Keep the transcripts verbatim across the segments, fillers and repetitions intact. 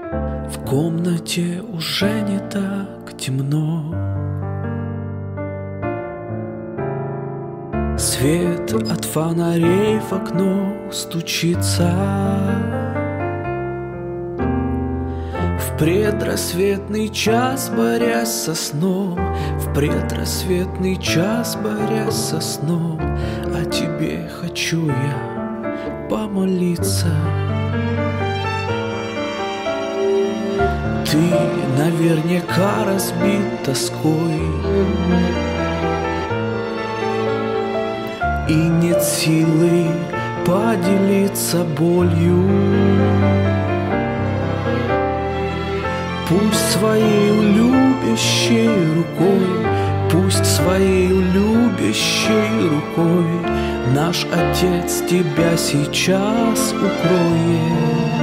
В комнате уже не так темно. Свет от фонарей в окно стучится. В предрассветный час, борясь со сном, в предрассветный час, борясь со сном, о тебе хочу я помолиться. Ты наверняка разбит тоской, и нет силы поделиться болью. Пусть своей любящей рукой, пусть своей любящей рукой наш Отец тебя сейчас укроет.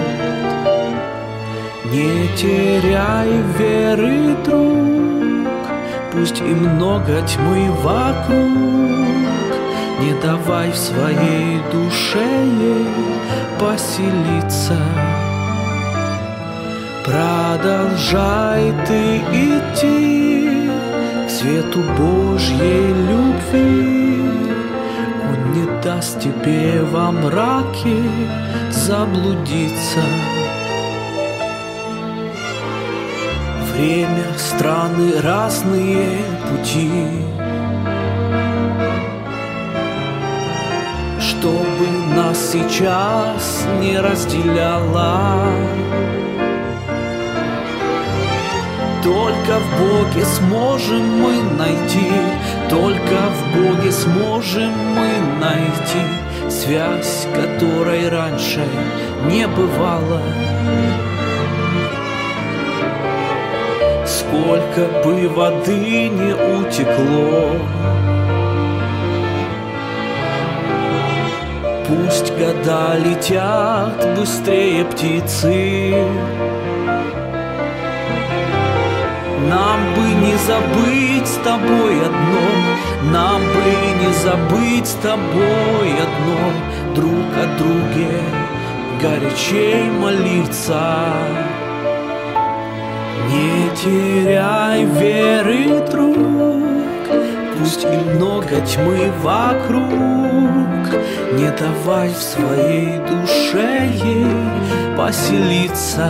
Не теряй веры, друг, пусть и много тьмы вокруг, не давай в своей душе ей поселиться. Продолжай ты идти к свету Божьей любви. Он не даст тебе во мраке заблудиться. Время, страны, разные пути, чтобы нас сейчас не разделяло. Только в Боге сможем мы найти, только в Боге сможем мы найти связь, которой раньше не бывало. Сколько бы воды не утекло, пусть года летят быстрее птицы, нам бы не забыть с тобой одно, нам бы не забыть с тобой одно, друг о друге горячей молиться. Не теряй веры, друг, пусть и много тьмы вокруг, не давай в своей душе ей поселиться.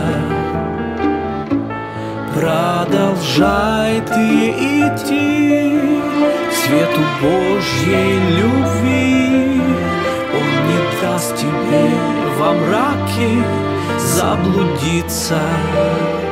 Продолжай ты идти к свету Божьей любви. Он не даст тебе во мраке заблудиться.